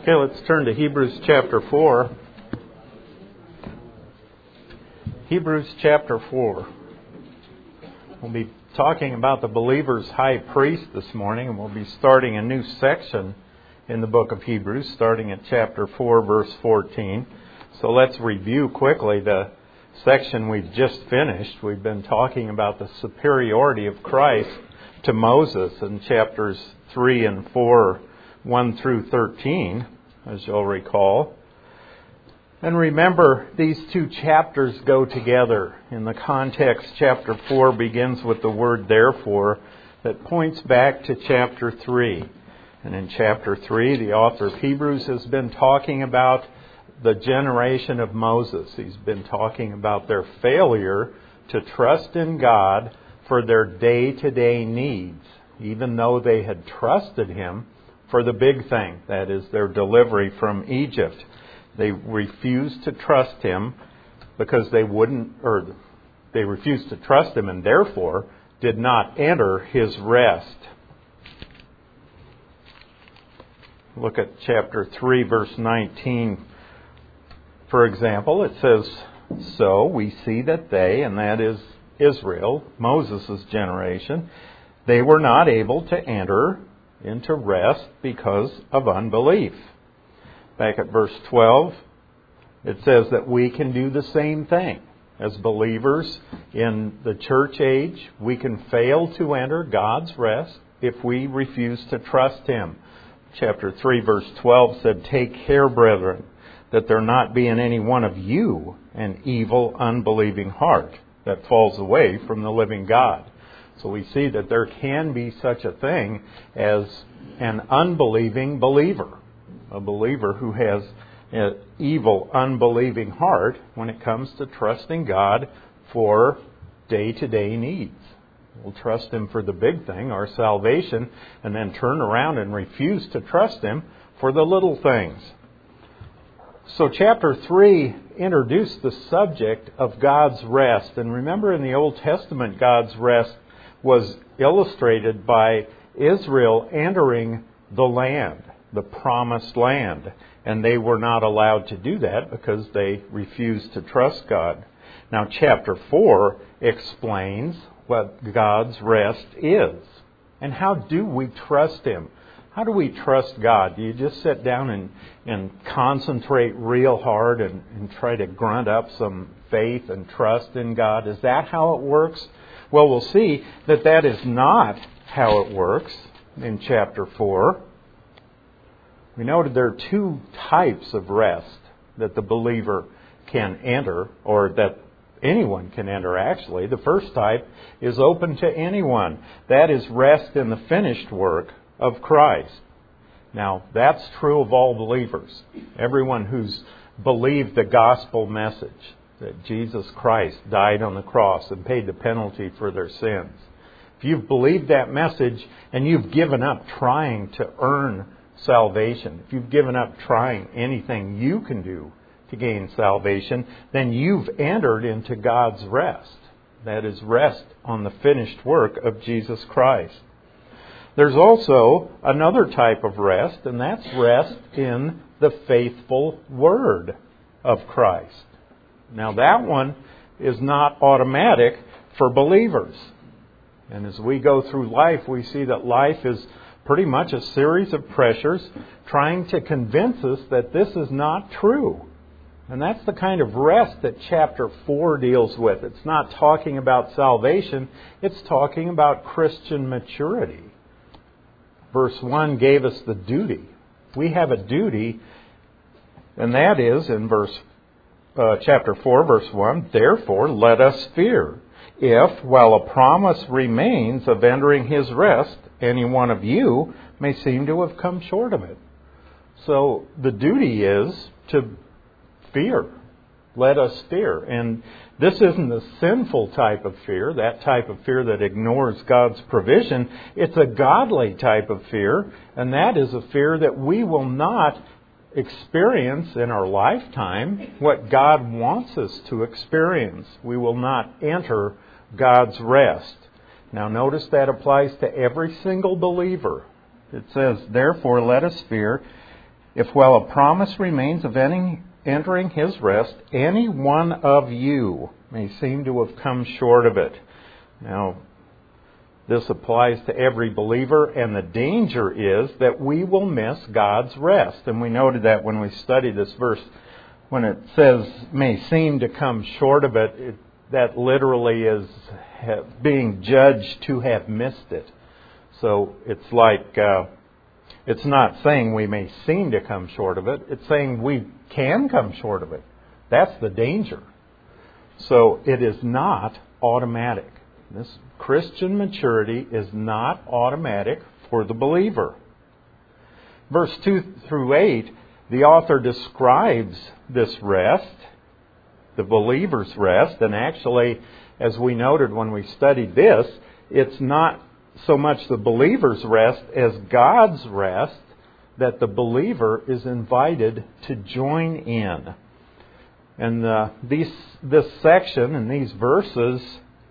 Okay, let's turn to Hebrews chapter 4. Hebrews chapter 4. We'll be talking about the believer's high priest this morning, and we'll be starting a new section in the book of Hebrews, starting at chapter 4, verse 14. So let's review quickly the section we've just finished. We've been talking about the superiority of Christ to Moses in chapters 3 and 4, 1 through 13, as you'll recall. And remember, these two chapters go together. In the context, chapter 4 begins with the word therefore that points back to chapter 3. And in chapter 3, the author of Hebrews has been talking about the generation of Moses. He's been talking about their failure to trust in God for their day-to-day needs, even though they had trusted Him for the big thing, that is, their delivery from Egypt. They refused to trust Him because they refused to trust Him and therefore did not enter His rest. Look at chapter 3, verse 19. For example, it says, "So we see that they," and that is Israel, Moses' generation, "they were not able to enter into rest because of unbelief." Back at verse 12, it says that we can do the same thing. As believers in the church age, we can fail to enter God's rest if we refuse to trust Him. Chapter 3, verse 12 said, "Take care, brethren, that there not be in any one of you an evil, unbelieving heart that falls away from the living God." So we see that there can be such a thing as an unbelieving believer, a believer who has an evil, unbelieving heart when it comes to trusting God for day-to-day needs. We'll trust Him for the big thing, our salvation, and then turn around and refuse to trust Him for the little things. So chapter 3 introduced the subject of God's rest. And remember, in the Old Testament, God's rest was illustrated by Israel entering the land, the promised land. And they were not allowed to do that because they refused to trust God. Now chapter 4 explains what God's rest is. And how do we trust Him? How do we trust God? Do you just sit down and concentrate real hard and try to grunt up some faith and trust in God? Is that how it works? Well, we'll see that that is not how it works in chapter 4. We noted there are two types of rest that the believer can enter, or that anyone can enter, actually. The first type is open to anyone. That is rest in the finished work of Christ. Now, that's true of all believers. Everyone who's believed the gospel message, that Jesus Christ died on the cross and paid the penalty for their sins. If you've believed that message and you've given up trying to earn salvation, if you've given up trying anything you can do to gain salvation, then you've entered into God's rest. That is rest on the finished work of Jesus Christ. There's also another type of rest, and that's rest in the faithful Word of Christ. Now that one is not automatic for believers. And as we go through life, we see that life is pretty much a series of pressures trying to convince us that this is not true. And that's the kind of rest that chapter 4 deals with. It's not talking about salvation, it's talking about Christian maturity. Verse 1 gave us the duty. We have a duty, and that is in chapter 4, verse 1, "Therefore let us fear, if, while a promise remains of entering His rest, any one of you may seem to have come short of it." So the duty is to fear. Let us fear. And this isn't the sinful type of fear, that type of fear that ignores God's provision. It's a godly type of fear, and that is a fear that we will not experience in our lifetime what God wants us to experience. We will not enter God's rest. Now notice that applies to every single believer. It says, "Therefore let us fear, if while a promise remains of entering his rest, any one of you may seem to have come short of it. Now, this applies to every believer, and the danger is that we will miss God's rest. And we noted that when we studied this verse. When it says, may seem to come short of it, that literally is being judged to have missed it. So it's like, it's not saying we may seem to come short of it. It's saying we can come short of it. That's the danger. So it is not automatic. This Christian maturity is not automatic for the believer. Verse 2 through 8, the author describes this rest, the believer's rest, and actually, as we noted when we studied this, it's not so much the believer's rest as God's rest that the believer is invited to join in. And this section and these verses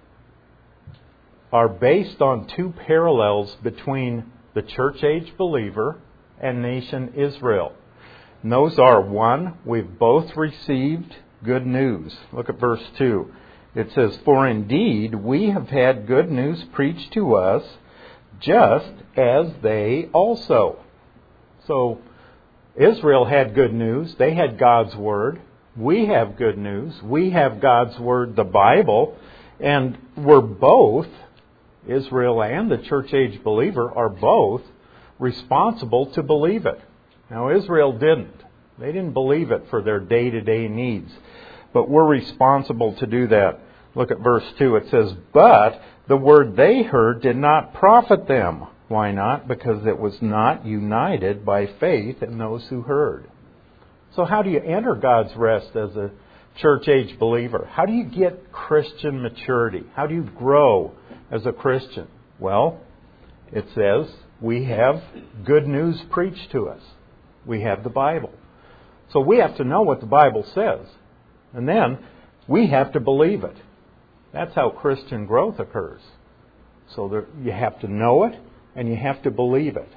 are based on two parallels between the church age believer and nation Israel. And those are, one, we've both received good news. Look at verse 2. It says, for indeed we have had good news preached to us, just as they also. So Israel had good news. They had God's Word. We have good news. We have God's Word, the Bible. And we're both, Israel and the church age believer, are both responsible to believe it. Now, Israel didn't. They didn't believe it for their day-to-day needs. But we're responsible to do that. Look at verse 2. It says, but the word they heard did not profit them. Why not? Because it was not united by faith in those who heard. So how do you enter God's rest as a church-age believer? How do you get Christian maturity? How do you grow as a Christian? Well, it says we have good news preached to us. We have the Bible. So we have to know what the Bible says. And then we have to believe it. That's how Christian growth occurs. So you have to know it and you have to believe it.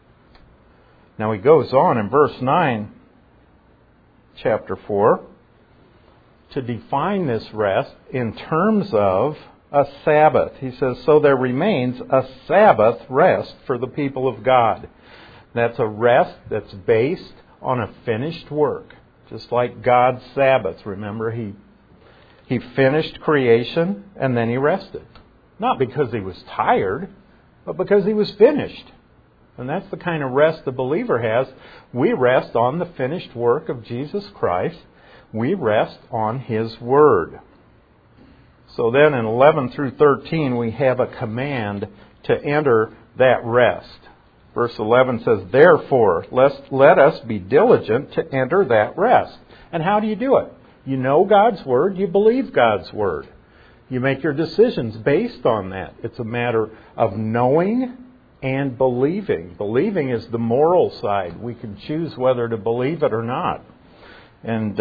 Now he goes on in verse 9, chapter 4, to define this rest in terms of a Sabbath. He says, so there remains a Sabbath rest for the people of God. That's a rest that's based on a finished work. Just like God's Sabbath. Remember, He finished creation and then He rested. Not because He was tired, but because He was finished. And that's the kind of rest the believer has. We rest on the finished work of Jesus Christ. We rest on His Word. So then in 11 through 13 we have a command to enter that rest. Verse 11 says, therefore, let us be diligent to enter that rest. And how do you do it? You know God's Word, you believe God's Word. You make your decisions based on that. It's a matter of knowing and believing. Believing is the moral side. We can choose whether to believe it or not. And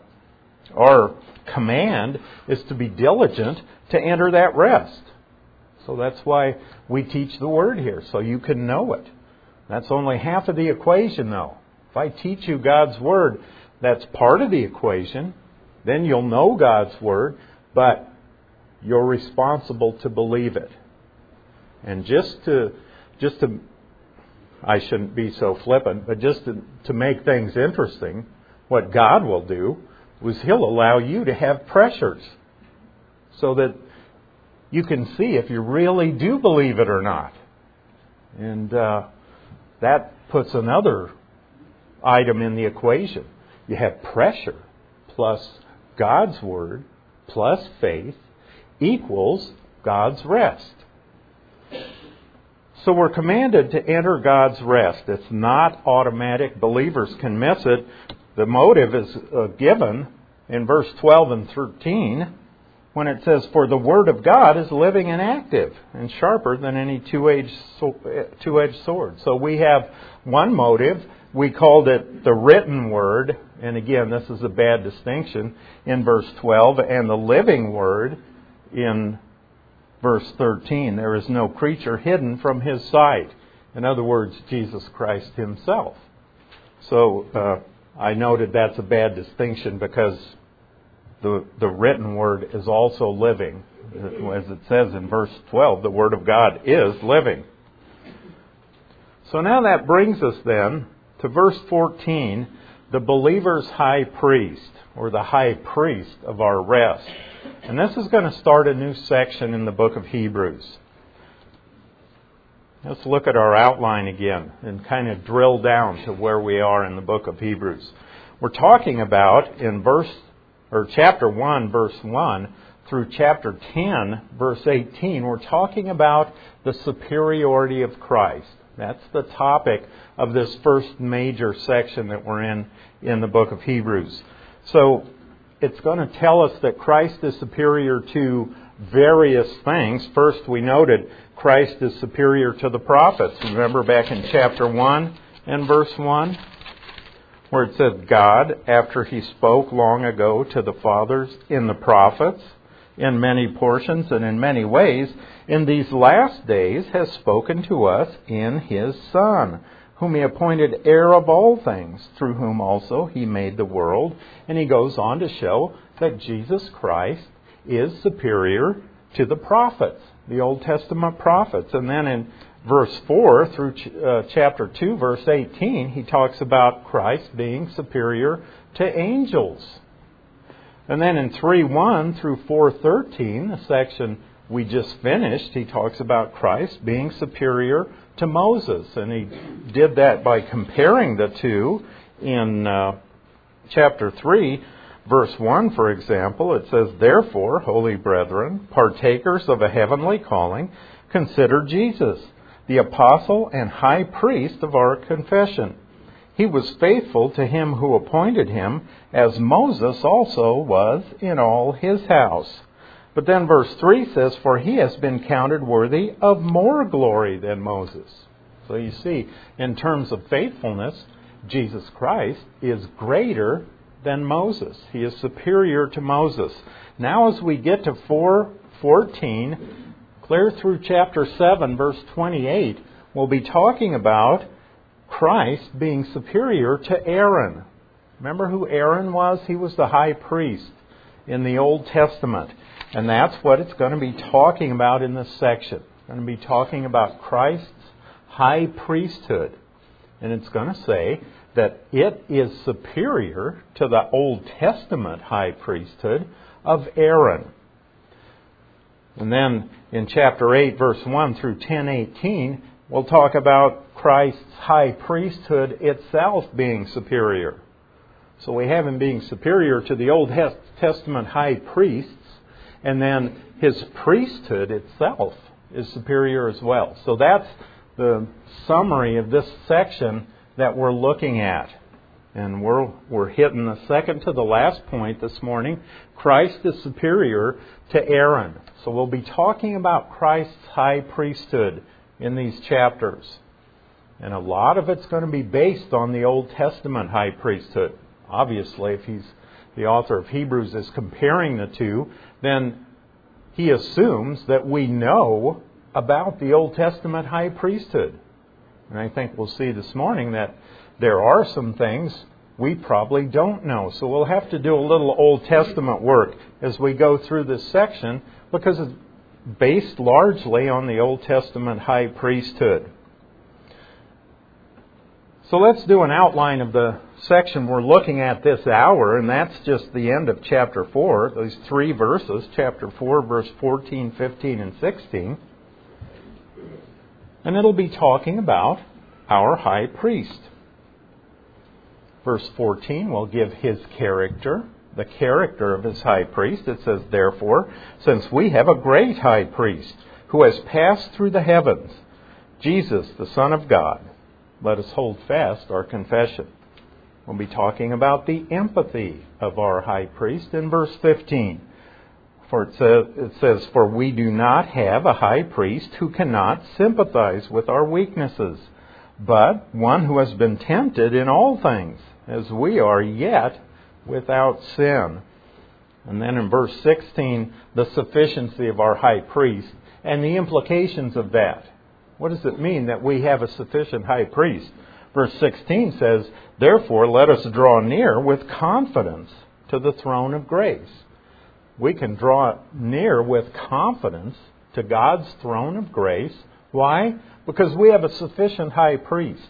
our command is to be diligent to enter that rest. So that's why we teach the Word here, so you can know it. That's only half of the equation, though. If I teach you God's Word, that's part of the equation. Then you'll know God's Word, but you're responsible to believe it. And just to I shouldn't be so flippant, but just to make things interesting, what God will do is He'll allow you to have pressures so that you can see if you really do believe it or not. And that puts another item in the equation. You have pressure plus God's Word plus faith equals God's rest. So we're commanded to enter God's rest. It's not automatic. Believers can miss it. The motive is given in verse 12 and 13 when it says, for the Word of God is living and active and sharper than any two-edged sword. So we have one motive. We called it the written Word. And again, this is a bad distinction in verse 12. And the living Word in verse 13. There is no creature hidden from His sight. In other words, Jesus Christ Himself. So I noted that's a bad distinction because the written word is also living. As it says in verse 12, the Word of God is living. So now that brings us then to verse 14, the believer's high priest, or the high priest of our rest. And this is going to start a new section in the book of Hebrews. Let's look at our outline again and kind of drill down to where we are in the book of Hebrews. We're talking about in chapter 1, verse 1, through chapter 10, verse 18, we're talking about the superiority of Christ. That's the topic of this first major section that we're in the book of Hebrews. So it's going to tell us that Christ is superior to various things. First, we noted Christ is superior to the prophets. Remember back in chapter 1 and verse 1, where it says, God, after He spoke long ago to the fathers in the prophets, in many portions and in many ways, in these last days has spoken to us in His Son, whom He appointed heir of all things, through whom also He made the world. And he goes on to show that Jesus Christ is superior to the prophets, the Old Testament prophets. And then in verse 4 through chapter 2, verse 18, he talks about Christ being superior to angels. And then in 3:1 through 4:13, the section we just finished, he talks about Christ being superior to Moses. And he did that by comparing the two. In chapter 3, verse 1, for example, it says, Therefore, holy brethren, partakers of a heavenly calling, consider Jesus, the apostle and high priest of our confession. He was faithful to Him who appointed him, as Moses also was in all his house. But then verse 3 says, For he has been counted worthy of more glory than Moses. So you see, in terms of faithfulness, Jesus Christ is greater than Moses. He is superior to Moses. Now as we get to 4:14, clear through chapter 7, verse 28, we'll be talking about Christ being superior to Aaron. Remember who Aaron was? He was the high priest in the Old Testament. And that's what it's going to be talking about in this section. It's going to be talking about Christ's high priesthood. And it's going to say that it is superior to the Old Testament high priesthood of Aaron. And then in chapter 8, verse 1 through 10:18, we'll talk about Christ's high priesthood itself being superior. So we have Him being superior to the Old Testament high priests, and then His priesthood itself is superior as well. So that's the summary of this section that we're looking at. And we're hitting the second to the last point this morning. Christ is superior to Aaron. So we'll be talking about Christ's high priesthood in these chapters. And a lot of it's going to be based on the Old Testament high priesthood. Obviously, if the author of Hebrews is comparing the two, then he assumes that we know about the Old Testament high priesthood. And I think we'll see this morning that there are some things we probably don't know. So we'll have to do a little Old Testament work as we go through this section, because it's based largely on the Old Testament high priesthood. So let's do an outline of the section we're looking at this hour, and that's just the end of chapter 4, those 3 verses, chapter 4, verse 14, 15, and 16. And it'll be talking about our high priest. Verse 14 will give His character, the character of His high priest. It says, Therefore, since we have a great high priest who has passed through the heavens, Jesus, the Son of God, let us hold fast our confession. We'll be talking about the empathy of our high priest in verse 15. For it says, For we do not have a high priest who cannot sympathize with our weaknesses, but one who has been tempted in all things, as we are, yet without sin. And then in verse 16, the sufficiency of our high priest and the implications of that. What does it mean that we have a sufficient high priest? Verse 16 says, "Therefore let us draw near with confidence to the throne of grace." We can draw near with confidence to God's throne of grace. Why? Because we have a sufficient high priest.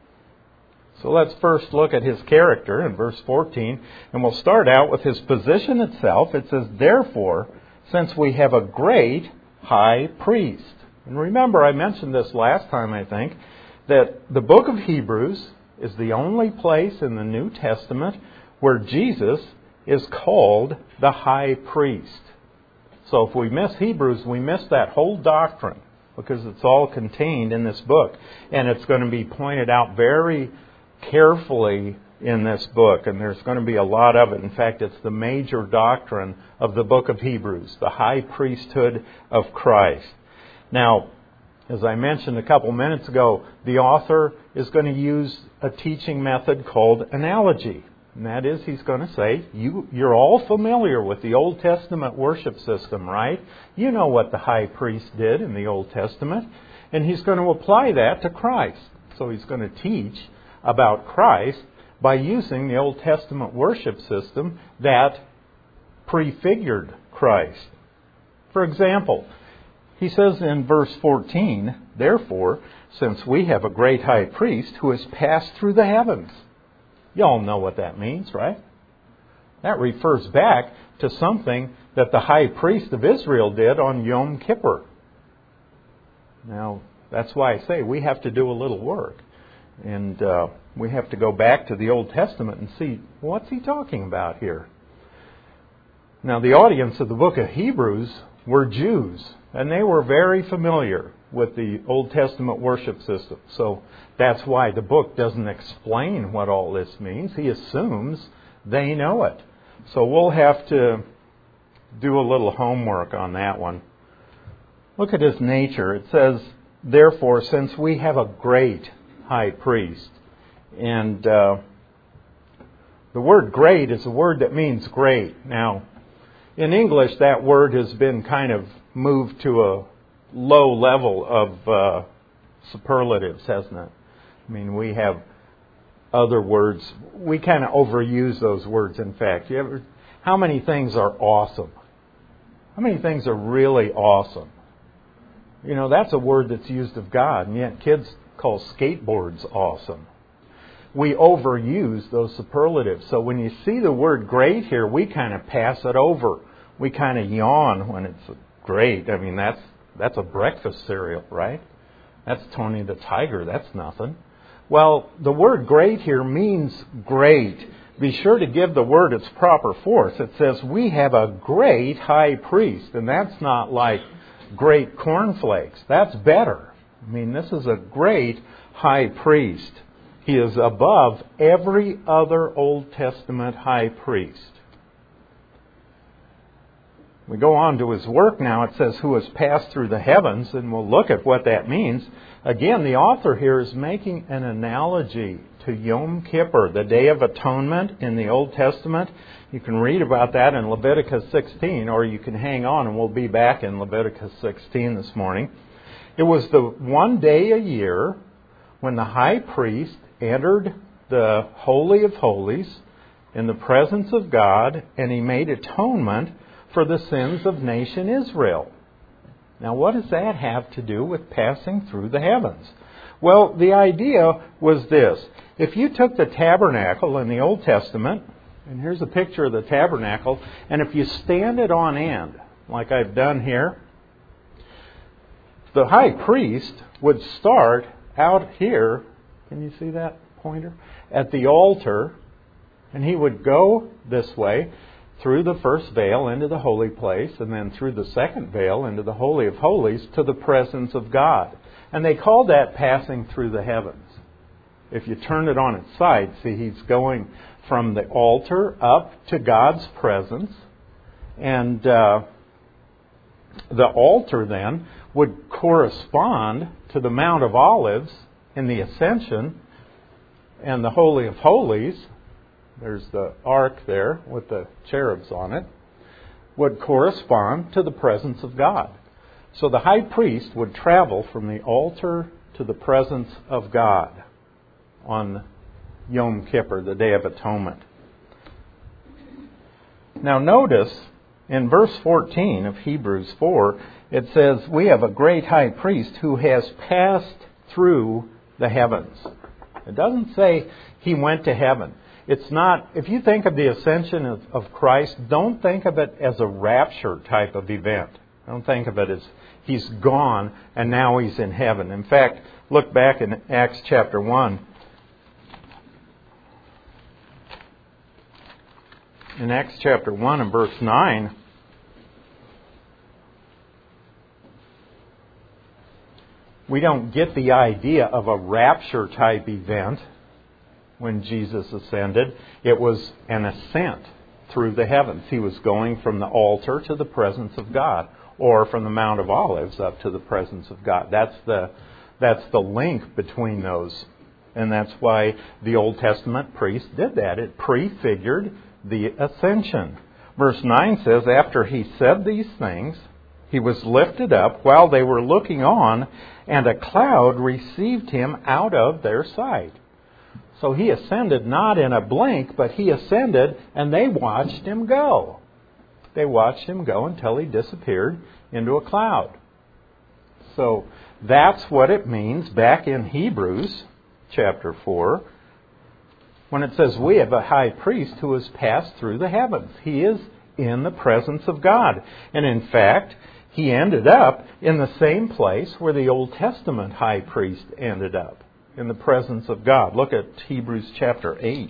So let's first look at his character in verse 14, and we'll start out with his position itself. It says, "Therefore, since we have a great high priest." And remember, I mentioned this last time, I think, that the book of Hebrews is the only place in the New Testament where Jesus is called the high priest. So if we miss Hebrews, we miss that whole doctrine, because it's all contained in this book. And it's going to be pointed out very carefully in this book, and there's going to be a lot of it. In fact, it's the major doctrine of the book of Hebrews, the high priesthood of Christ. Now, as I mentioned a couple minutes ago, the author is going to use a teaching method called analogy. And that is, he's going to say, you're all familiar with the Old Testament worship system, right? You know what the high priest did in the Old Testament. And he's going to apply that to Christ. So he's going to teach about Christ by using the Old Testament worship system that prefigured Christ. For example, he says in verse 14, "Therefore, since we have a great high priest who has passed through the heavens." You all know what that means, right? That refers back to something that the high priest of Israel did on Yom Kippur. Now, that's why I say we have to do a little work. And we have to go back to the Old Testament and see, what's he talking about here? Now, the audience of the book of Hebrews were Jews, and they were very familiar with the Old Testament worship system. So that's why the book doesn't explain what all this means. He assumes they know it. So we'll have to do a little homework on that one. Look at his nature. It says, "Therefore, since we have a great high priest." And the word great is a word that means great. Now, in English, that word has been kind of moved to a low level of superlatives, hasn't it? I mean, we have other words. We kind of overuse those words, in fact. How many things are awesome? How many things are really awesome? You know, that's a word that's used of God, and yet kids call skateboards awesome. We overuse those superlatives. So when you see the word great here, we kind of pass it over. We kind of yawn when it's great. I mean, that's a breakfast cereal, right? That's Tony the Tiger. That's nothing. Well, the word great here means great. Be sure to give the word its proper force. It says, "We have a great high priest." And that's not like great cornflakes. That's better. I mean, this is a great high priest. He is above every other Old Testament high priest. We go on to his work now. It says, "who has passed through the heavens," and we'll look at what that means. Again, the author here is making an analogy to Yom Kippur, the Day of Atonement in the Old Testament. You can read about that in Leviticus 16, or you can hang on and we'll be back in Leviticus 16 this morning. It was the one day a year when the high priest entered the Holy of Holies in the presence of God, and he made atonement for the sins of nation Israel. Now, what does that have to do with passing through the heavens? Well, the idea was this. If you took the tabernacle in the Old Testament, and here's a picture of the tabernacle, and if you stand it on end, like I've done here, the high priest would start out here, can you see that pointer? At the altar, and he would go this way through the first veil into the holy place, and then through the second veil into the Holy of Holies to the presence of God. And they called that passing through the heavens. If you turn it on its side, see, he's going from the altar up to God's presence. And the altar then would correspond to the Mount of Olives in the Ascension, and the Holy of Holies, there's the ark there with the cherubs on it, would correspond to the presence of God. So the high priest would travel from the altar to the presence of God. on Yom Kippur, the Day of Atonement. Now notice in verse 14 of Hebrews 4, it says, we have a great high priest who has passed through the heavens. It doesn't say he went to heaven. It's not, if you think of the ascension of Christ, don't think of it as a rapture type of event. Don't think of it as he's gone and now he's in heaven. In fact, look back in Acts chapter 1. In Acts chapter 1 and verse 9, we don't get the idea of a rapture type event when Jesus ascended. It was an ascent through the heavens. He was going from the altar to the presence of God, or from the Mount of Olives up to the presence of God. That's the link between those. And that's why the Old Testament priest did that. It prefigured the ascension. Verse 9 says, after he said these things, he was lifted up while they were looking on, and a cloud received him out of their sight. So he ascended not in a blink, but he ascended and they watched him go. They watched him go until he disappeared into a cloud. So that's what it means back in Hebrews chapter 4, when it says we have a high priest who has passed through the heavens. He is in the presence of God. And in fact, he ended up in the same place where the Old Testament high priest ended up, in the presence of God. Look at Hebrews chapter 8.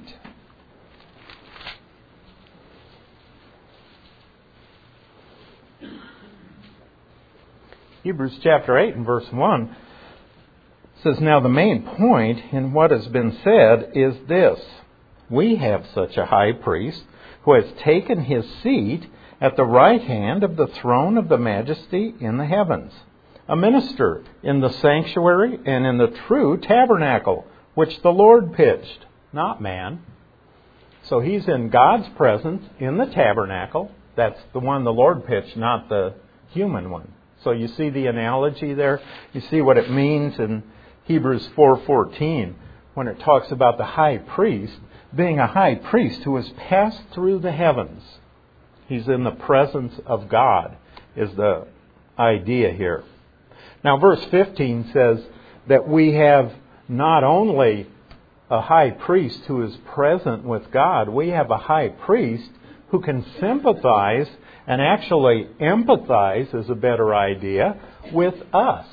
Hebrews chapter 8 and verse 1 says, now the main point in what has been said is this. We have such a high priest who has taken his seat at the right hand of the throne of the majesty in the heavens, a minister in the sanctuary and in the true tabernacle, which the Lord pitched, not man. So he's in God's presence in the tabernacle. That's the one the Lord pitched, not the human one. So you see the analogy there? You see what it means in Hebrews 4:14 when it talks about the high priest being a high priest who has passed through the heavens. He's in the presence of God is the idea here. Now verse 15 says that we have not only a high priest who is present with God, we have a high priest who can sympathize and actually empathize, is a better idea, with us.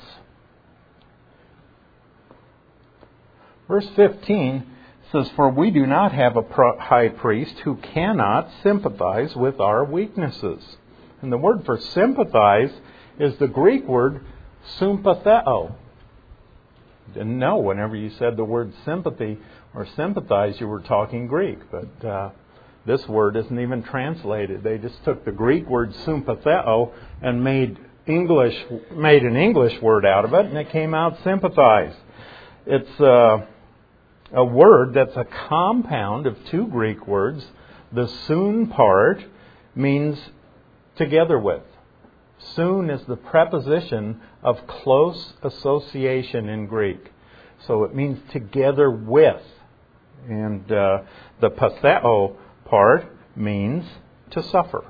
Verse 15 says, for we do not have a high priest who cannot sympathize with our weaknesses. And the word for sympathize is the Greek word sympatheo. Didn't know whenever you said the word sympathy or sympathize you were talking Greek, but this word isn't even translated. They just took the Greek word sympatheo and made an English word out of it, and it came out sympathize. It's a word that's a compound of two Greek words. The soon part means together with. Soon is the preposition of close association in Greek. So it means together with. And the patheo part means to suffer.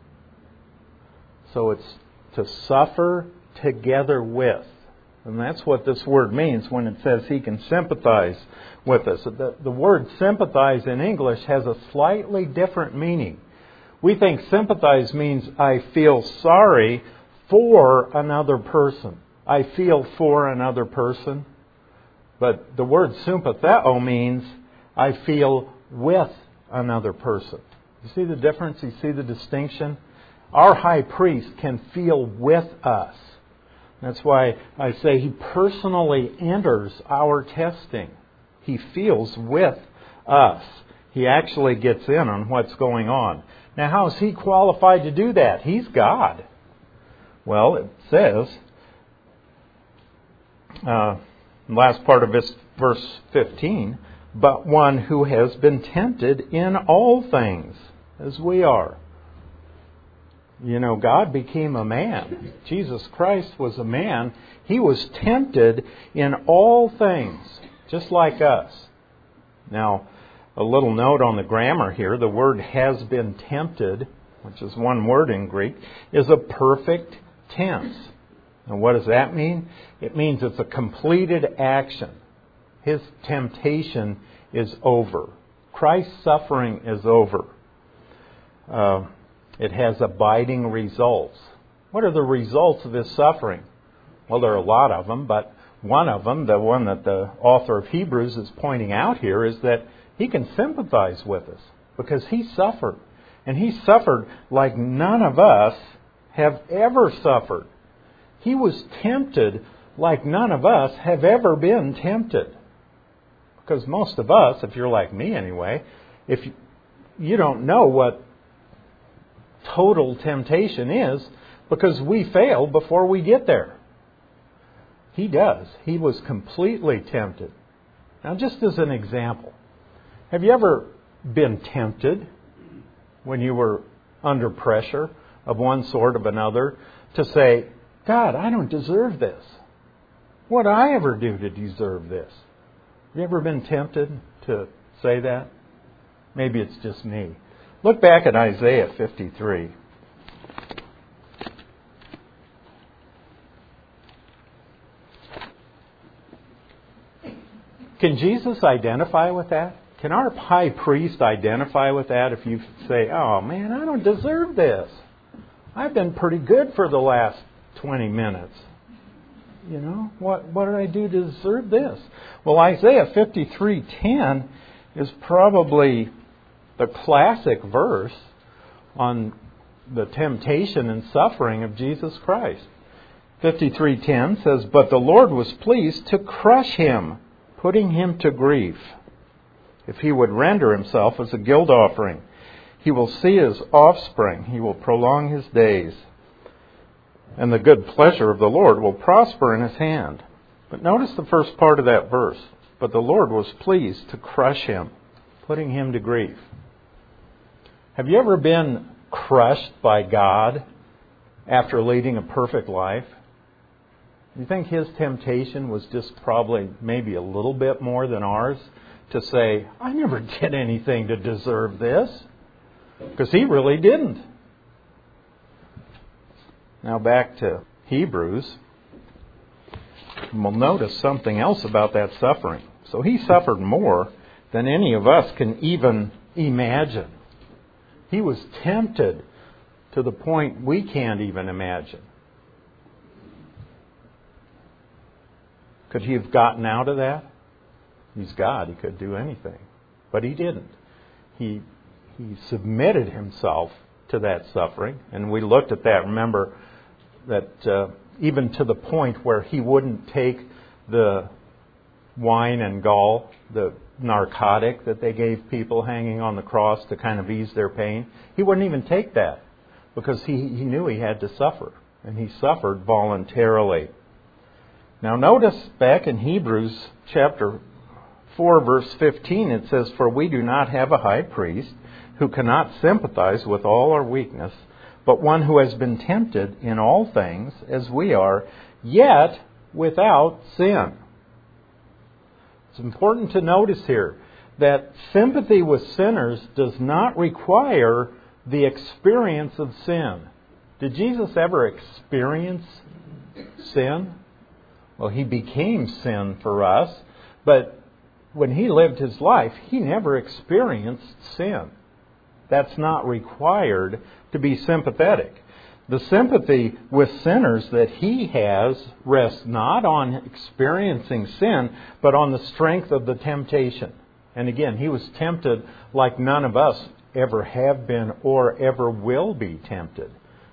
So it's to suffer together with. And that's what this word means when it says he can sympathize with us. The word sympathize in English has a slightly different meaning. We think sympathize means I feel sorry for another person. I feel for another person. But the word sympatheo means I feel with another person. You see the difference? You see the distinction? Our high priest can feel with us. That's why I say he personally enters our testing. He feels with us. He actually gets in on what's going on. Now, how is he qualified to do that? He's God. Well, it says, last part of this verse 15, but one who has been tempted in all things, as we are. You know, God became a man. Jesus Christ was a man. He was tempted in all things, just like us. Now, a little note on the grammar here. The word has been tempted, which is one word in Greek, is a perfect tense. And what does that mean? It means it's a completed action. His temptation is over. Christ's suffering is over. It has abiding results. What are the results of His suffering? Well, there are a lot of them, but one of them, the one that the author of Hebrews is pointing out here, is that He can sympathize with us because He suffered. And He suffered like none of us have ever suffered. He was tempted like none of us have ever been tempted. Because most of us, if you're like me anyway, if you don't know what total temptation is, because we fail before we get there. He does. He was completely tempted. Now, just as an example, have you ever been tempted when you were under pressure of one sort or another to say, God, I don't deserve this. What did I ever do to deserve this? Have you ever been tempted to say that? Maybe it's just me. Look back at Isaiah 53. Can Jesus identify with that? Can our high priest identify with that if you say, oh man, I don't deserve this. I've been pretty good for the last 20 minutes. You know, what did I do to deserve this? Well, Isaiah 53:10 is probably the classic verse on the temptation and suffering of Jesus Christ. 53:10 says, but the Lord was pleased to crush him, putting him to grief. If he would render himself as a guilt offering, he will see his offspring. He will prolong his days. And the good pleasure of the Lord will prosper in his hand. But notice the first part of that verse. But the Lord was pleased to crush him, putting him to grief. Have you ever been crushed by God after leading a perfect life? Do you think his temptation was just probably maybe a little bit more than ours to say, I never did anything to deserve this? Because he really didn't. Now back to Hebrews. And we'll notice something else about that suffering. So he suffered more than any of us can even imagine. He was tempted to the point we can't even imagine. Could he have gotten out of that? He's God. He could do anything. But he didn't. He submitted himself to that suffering. And we looked at that. Remember that even to the point where he wouldn't take the wine and gall, the narcotic that they gave people hanging on the cross to kind of ease their pain. He wouldn't even take that because he knew he had to suffer. And he suffered voluntarily. Now notice back in Hebrews chapter 4 verse 15 it says, for we do not have a high priest who cannot sympathize with all our weakness, but one who has been tempted in all things as we are, yet without sin. It's important to notice here that sympathy with sinners does not require the experience of sin. Did Jesus ever experience sin? Well, he became sin for us, but when he lived his life, he never experienced sin. That's not required to be sympathetic. The sympathy with sinners that he has rests not on experiencing sin, but on the strength of the temptation. And again, he was tempted like none of us ever have been or ever will be tempted.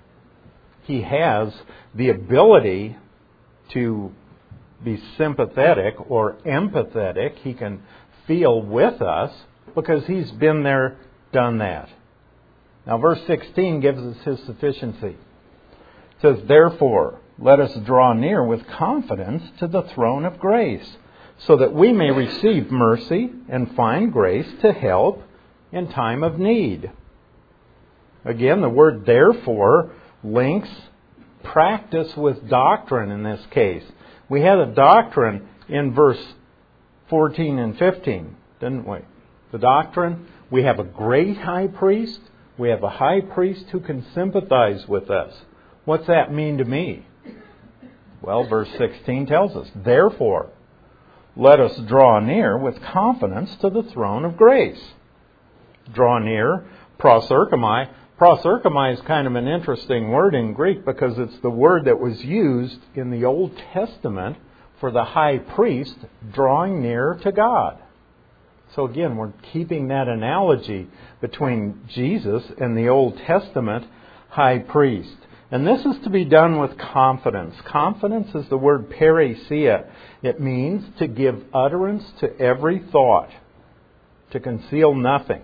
He has the ability to be sympathetic or empathetic. He can feel with us because he's been there, done that. Now verse 16 gives us his sufficiency. It says, therefore, let us draw near with confidence to the throne of grace, so that we may receive mercy and find grace to help in time of need. Again, the word therefore links practice with doctrine in this case. We had a doctrine in verse 14 and 15, didn't we? The doctrine, we have a great high priest. We have a high priest who can sympathize with us. What's that mean to me? Well, verse 16 tells us, therefore, let us draw near with confidence to the throne of grace. Draw near, prosyrchomai. Prosyrchomai is kind of an interesting word in Greek because it's the word that was used in the Old Testament for the high priest drawing near to God. So again, we're keeping that analogy between Jesus and the Old Testament high priest. And this is to be done with confidence. Confidence is the word parousia. It means to give utterance to every thought, to conceal nothing.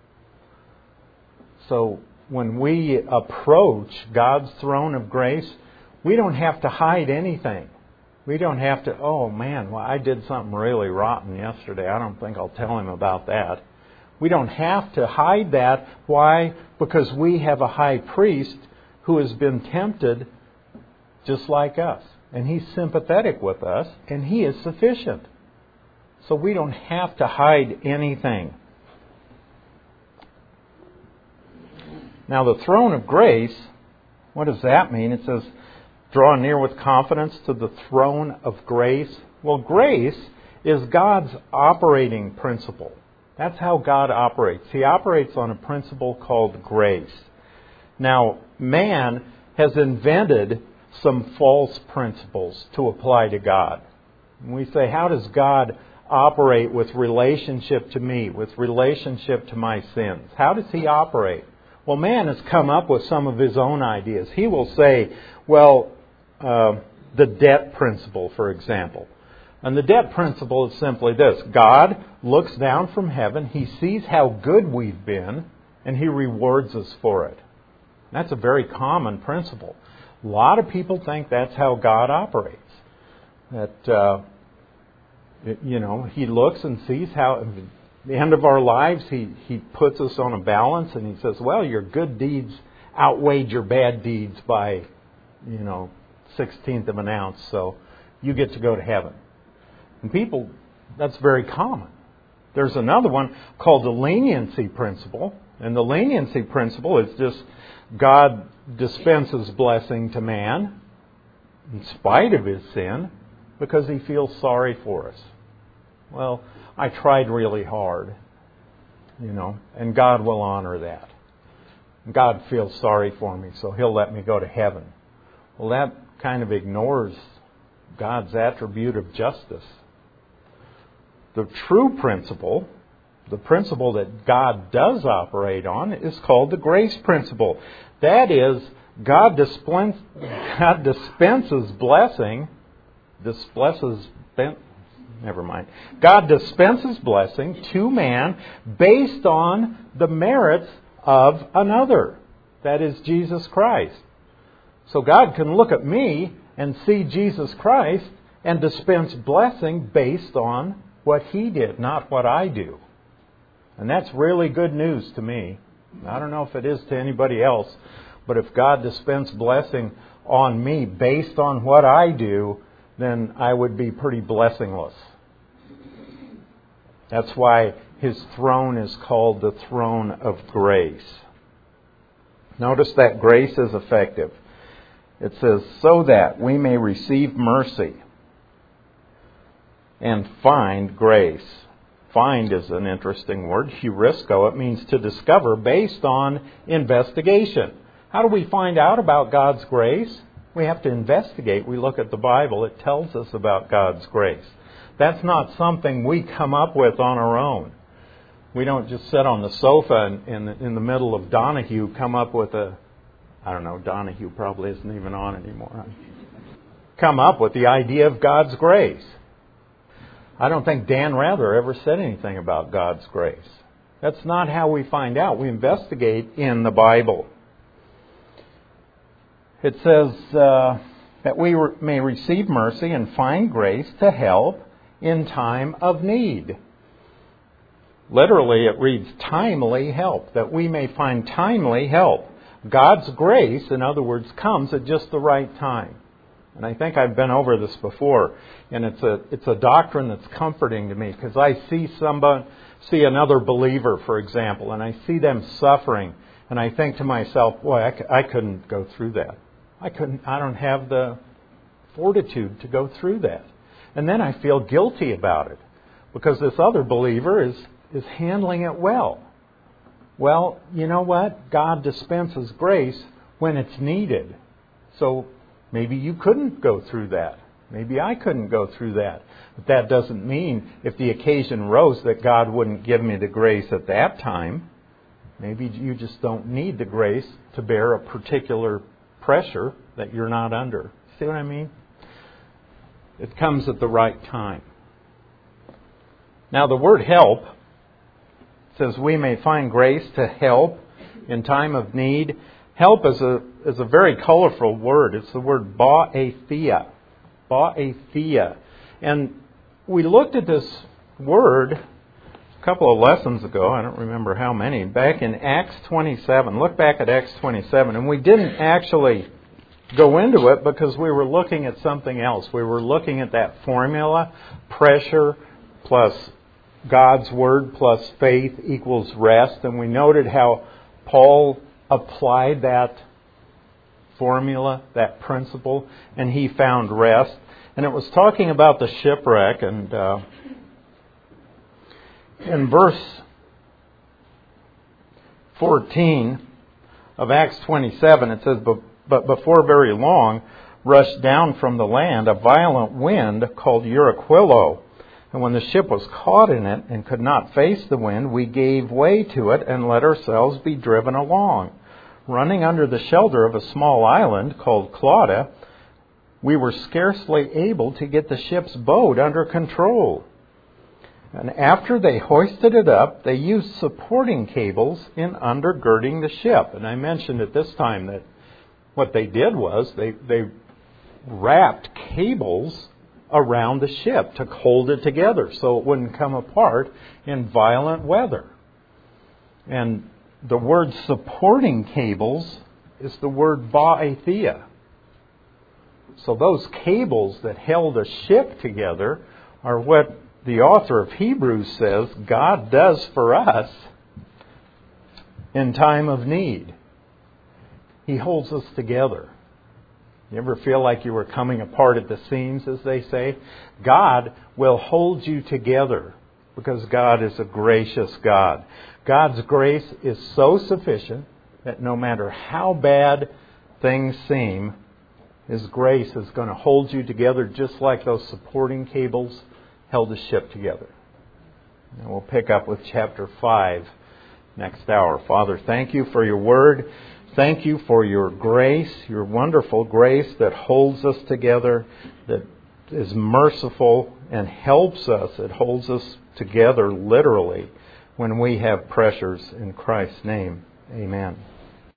So when we approach God's throne of grace, we don't have to hide anything. We don't have to, oh man, well, I did something really rotten yesterday. I don't think I'll tell him about that. We don't have to hide that. Why? Because we have a high priest who has been tempted just like us. And he's sympathetic with us, and he is sufficient. So we don't have to hide anything. Now the throne of grace, what does that mean? It says, draw near with confidence to the throne of grace. Well, grace is God's operating principle. That's how God operates. He operates on a principle called grace. Now, man has invented some false principles to apply to God. And we say, how does God operate with relationship to me, with relationship to my sins? How does He operate? Well, man has come up with some of his own ideas. He will say, well, the debt principle, for example. And the debt principle is simply this. God looks down from heaven, He sees how good we've been, and He rewards us for it. That's a very common principle. A lot of people think that's how God operates. That, He looks and sees how, at the end of our lives, He puts us on a balance and He says, well, your good deeds outweighed your bad deeds by, 16th of an ounce, so you get to go to heaven. And people, that's very common. There's another one called the leniency principle. And the leniency principle is just God dispenses blessing to man in spite of his sin because He feels sorry for us. Well, I tried really hard, and God will honor that. God feels sorry for me, so He'll let me go to heaven. Well, that kind of ignores God's attribute of justice. The true principle, the principle that God does operate on, is called the grace principle. That is, God dispenses blessing. God dispenses blessing to man based on the merits of another. That is Jesus Christ. So God can look at me and see Jesus Christ and dispense blessing based on what He did, not what I do. And that's really good news to me. I don't know if it is to anybody else, but if God dispensed blessing on me based on what I do, then I would be pretty blessingless. That's why His throne is called the throne of grace. Notice that grace is effective. It says, so that we may receive mercy and find grace. Find is an interesting word. Heurisko, it means to discover based on investigation. How do we find out about God's grace? We have to investigate. We look at the Bible. It tells us about God's grace. That's not something we come up with on our own. We don't just sit on the sofa and in the middle of Donahue come up with Donahue probably isn't even on anymore. Come up with the idea of God's grace. I don't think Dan Rather ever said anything about God's grace. That's not how we find out. We investigate in the Bible. It says that we may receive mercy and find grace to help in time of need. Literally, it reads timely help, that we may find timely help. God's grace, in other words, comes at just the right time. And I think I've been over this before, and it's a doctrine that's comforting to me because I see see another believer, for example, and I see them suffering, and I think to myself, boy, I couldn't go through that. I don't have the fortitude to go through that. And then I feel guilty about it because this other believer is handling it well. Well, you know what? God dispenses grace when it's needed. So maybe you couldn't go through that. Maybe I couldn't go through that. But that doesn't mean if the occasion rose that God wouldn't give me the grace at that time. Maybe you just don't need the grace to bear a particular pressure that you're not under. See what I mean? It comes at the right time. Now the word help says we may find grace to help in time of need. Help is a very colorful word. It's the word ba'ethia. Ba'ethia. And we looked at this word a couple of lessons ago. I don't remember how many. Back in Acts 27. Look back at Acts 27. And we didn't actually go into it because we were looking at something else. We were looking at that formula, pressure plus God's Word plus faith equals rest. And we noted how Paul applied that formula, that principle, and he found rest. And it was talking about the shipwreck. And in verse 14 of Acts 27, it says, But before very long, rushed down from the land a violent wind called Euraquilo. And when the ship was caught in it and could not face the wind, we gave way to it and let ourselves be driven along. Running under the shelter of a small island called Clauda, we were scarcely able to get the ship's boat under control. And after they hoisted it up, they used supporting cables in undergirding the ship. And I mentioned at this time that what they did was they wrapped cables around the ship to hold it together so it wouldn't come apart in violent weather. And the word supporting cables is the word ba'ethia. So those cables that held a ship together are what the author of Hebrews says God does for us in time of need. He holds us together. You ever feel like you were coming apart at the seams, as they say? God will hold you together because God is a gracious God. God's grace is so sufficient that no matter how bad things seem, His grace is going to hold you together just like those supporting cables held the ship together. And we'll pick up with chapter 5 next hour. Father, thank you for your word. Thank you for your grace, your wonderful grace that holds us together, that is merciful and helps us. It holds us together literally when we have pressures in Christ's name. Amen.